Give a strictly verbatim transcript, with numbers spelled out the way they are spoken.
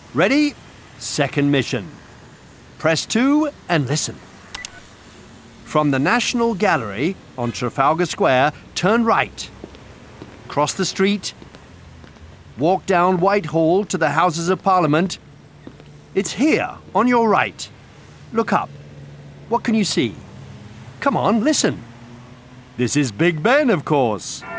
Ready? Second mission. Press two and listen. From the National Gallery on Trafalgar Square, turn right. Cross the street. Walk down Whitehall to the Houses of Parliament. It's here, on your right. Look up. What can you see? Come on, listen. This is Big Ben, of course.